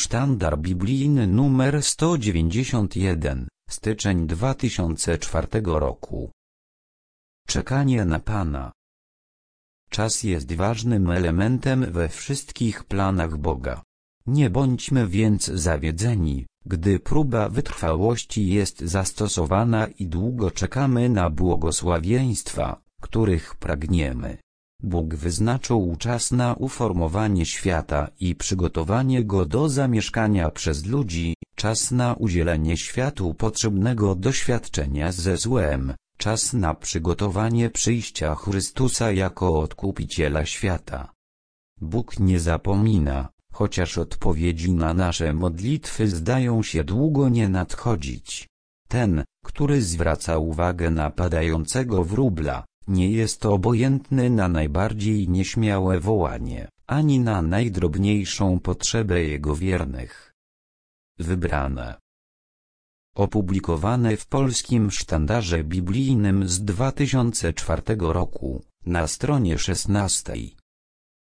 Sztandar biblijny numer 191, styczeń 2004 roku. Czekanie na Pana. Czas jest ważnym elementem we wszystkich planach Boga. Nie bądźmy więc zawiedzeni, gdy próba wytrwałości jest zastosowana i długo czekamy na błogosławieństwa, których pragniemy. Bóg wyznaczył czas na uformowanie świata i przygotowanie go do zamieszkania przez ludzi, czas na udzielenie światu potrzebnego doświadczenia ze złem, czas na przygotowanie przyjścia Chrystusa jako Odkupiciela świata. Bóg nie zapomina, chociaż odpowiedzi na nasze modlitwy zdają się długo nie nadchodzić. Ten, który zwraca uwagę na padającego wróbla, nie jest obojętny na najbardziej nieśmiałe wołanie, ani na najdrobniejszą potrzebę Jego wiernych. Wybrane. Opublikowane w Polskim Sztandarze Biblijnym z 2004 roku, na stronie 16.